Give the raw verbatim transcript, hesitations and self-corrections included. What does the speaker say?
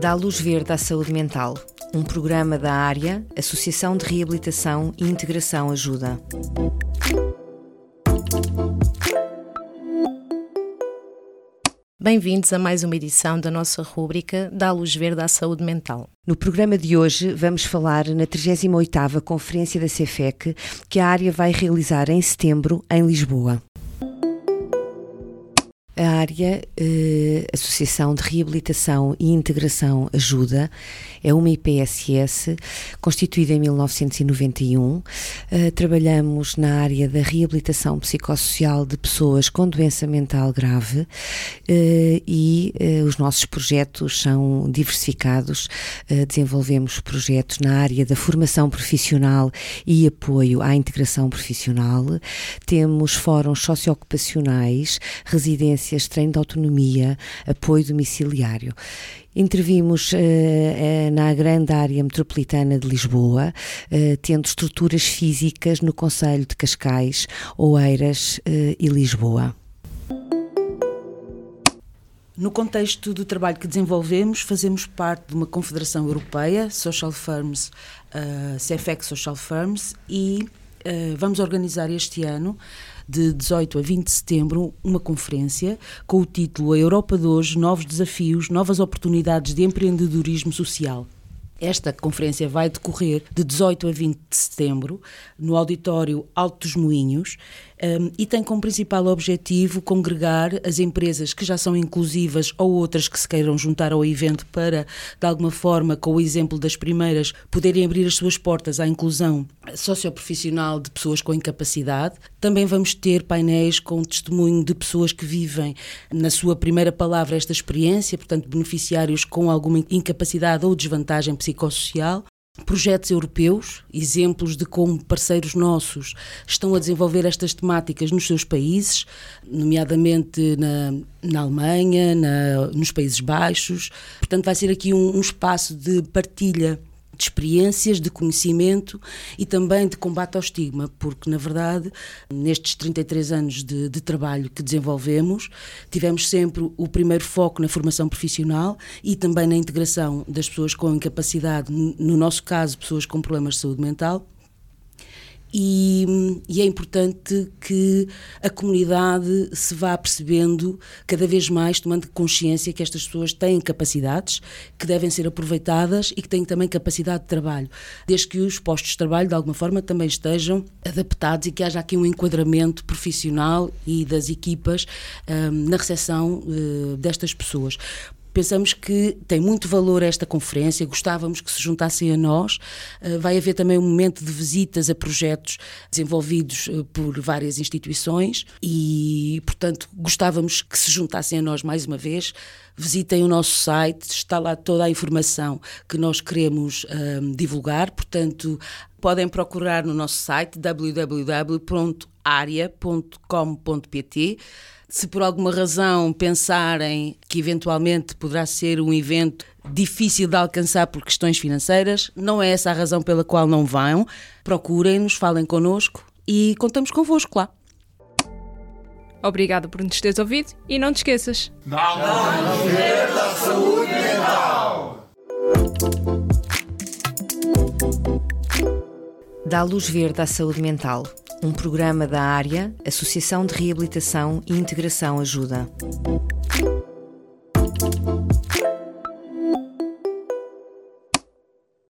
Dá luz verde à saúde mental, um programa da área, Associação de Reabilitação e Integração Ajuda. Bem-vindos a mais uma edição da nossa rúbrica Dá luz verde à saúde mental. No programa de hoje vamos falar na trigésima oitava Conferência da CEFEC, que a área vai realizar em setembro em Lisboa. A área, eh, Associação de Reabilitação e Integração Ajuda, é uma I P S S constituída em mil novecentos e noventa e um. Eh, trabalhamos na área da reabilitação psicossocial de pessoas com doença mental grave eh, e eh, os nossos projetos são diversificados. Eh, desenvolvemos projetos na área da formação profissional e apoio à integração profissional. Temos fóruns socioocupacionais, residências, treino de autonomia, apoio domiciliário. Intervimos uh, uh, na grande área metropolitana de Lisboa, uh, tendo estruturas físicas no concelho de Cascais, Oeiras uh, e Lisboa. No contexto do trabalho que desenvolvemos, fazemos parte de uma confederação europeia, Social Firms, uh, CEFEC Social Firms, e uh, vamos organizar este ano, de dezoito a vinte de setembro, uma conferência com o título A Europa de Hoje, Novos Desafios, Novas Oportunidades de Empreendedorismo Social. Esta conferência vai decorrer de dezoito a vinte de setembro no auditório Alto dos Moinhos um, e tem como principal objetivo congregar as empresas que já são inclusivas ou outras que se queiram juntar ao evento para, de alguma forma, com o exemplo das primeiras, poderem abrir as suas portas à inclusão socioprofissional de pessoas com incapacidade. Também vamos ter painéis com testemunho de pessoas que vivem, na sua primeira palavra, esta experiência, portanto, beneficiários com alguma incapacidade ou desvantagem psicossocial. Projetos europeus, exemplos de como parceiros nossos estão a desenvolver estas temáticas nos seus países, nomeadamente na, na Alemanha, na, nos Países Baixos. Portanto, vai ser aqui um, um espaço de partilha de experiências, de conhecimento e também de combate ao estigma, porque, na verdade, nestes trinta e três anos de, de trabalho que desenvolvemos, tivemos sempre o primeiro foco na formação profissional e também na integração das pessoas com incapacidade, no nosso caso, pessoas com problemas de saúde mental. E, e é importante que a comunidade se vá percebendo cada vez mais, tomando consciência que estas pessoas têm capacidades que devem ser aproveitadas e que têm também capacidade de trabalho, desde que os postos de trabalho de alguma forma também estejam adaptados e que haja aqui um enquadramento profissional e das equipas um, na recepção uh, destas pessoas. Pensamos que tem muito valor esta conferência, gostávamos que se juntassem a nós. Vai haver também um momento de visitas a projetos desenvolvidos por várias instituições e, portanto, gostávamos que se juntassem a nós mais uma vez. Visitem o nosso site, está lá toda a informação que nós queremos um, divulgar, portanto, podem procurar no nosso site w w w ponto aria ponto com ponto p t. Se por alguma razão pensarem que eventualmente poderá ser um evento difícil de alcançar por questões financeiras, não é essa a razão pela qual não vão. Procurem-nos, falem connosco e contamos convosco lá. Obrigada por nos teres ouvido e não te esqueças. Dá luz verde à saúde mental. Dá luz verde à saúde mental, um programa da área, Associação de Reabilitação e Integração Ajuda.